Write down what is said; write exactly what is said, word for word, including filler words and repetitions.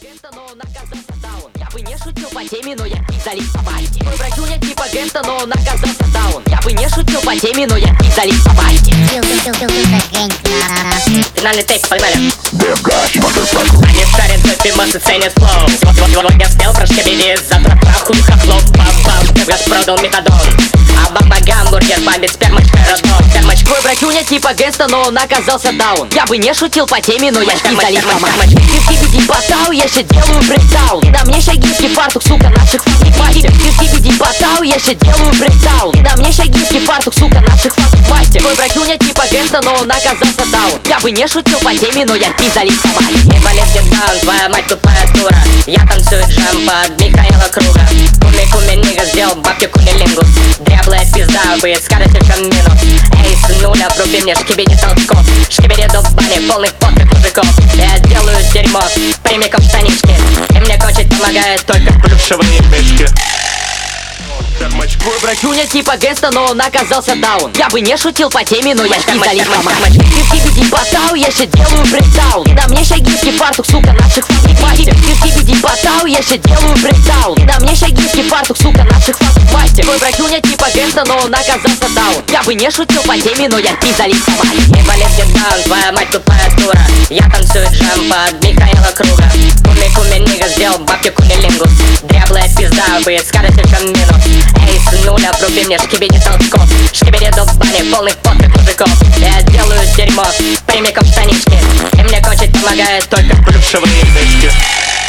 гэнгста, но он оказался даун. Я бы не шутил по теме, но я пиздалик по байке. Мой братюня типа гэнгста, но он оказался даун. Я бы не шутил по теме, но я пиздалик по байке. Финальный тейк, погнали. Они шарят за фимосы, ценят флоу. Сегодня спел про шкабели, завтра праху хохлов. Бам-бам, газ продал метадон. А баба гамбургер, бомбит спермочкой родной. Спермочкой. Мой братюня типа гэнгста, но он оказался даун. Я бы не шутил по теме, но я пиздалик по байке. Кирки-биди потау, я ща делаю брейкдаун. И на мне шагинский фартук, сука, наших фантик мастер. Кирки-биди потау, я ща делаю брейкдаун. И на мне шагинский фартук, сука, наших фантик мастер. Мой братюня типа гэнгста, но он оказался даун. Я бы не шутил по теме, но я пиздалик по байке. Не болит даун, твоя мать тупая дура. Я танцую джем под Михаила Круга. Куми-куми нига сделал бабки кунилингус. Дряблая пизда, вы скажете, чем минус. Эй, сынуля, вруби мне шкибиди толчков. Шкибиди до бани, полных потных мужиков. Я делаю дерьмо прямиком в штанишки. И мне кончить помогает только плюшевые мешки. Мой братюня типа гэнгста, но он оказался даун. Я бы не шутил по теме, но я пиздалик по байке. Кирки-биди потау, я ща делаю брейкдаун. И на мне шагинский фартук, сука, наших фантик мастер. Кирки-биди потау, я ща делаю брейкдаун. И на мне шагинский фартук, сука, наших фантик мастер. Мой братюня типа гэнгста, но он оказался даун. Я бы не шутил по теме, но я пиздалик по байке. Не болит даун, твоя мать тупая дура. Я танцую джем под Михаила Круга. Куми-куми нига сделал бабки кунилингус. Дряблая пизда, вы скажете, чем минус. Эй, сынуля, вруби мне шкибиди толчков. Шкибиди до бани, полных потных мужиков. Я делаю дерьмо прямиком в штанишки. И мне кончить помогает только Плюшевые мешки.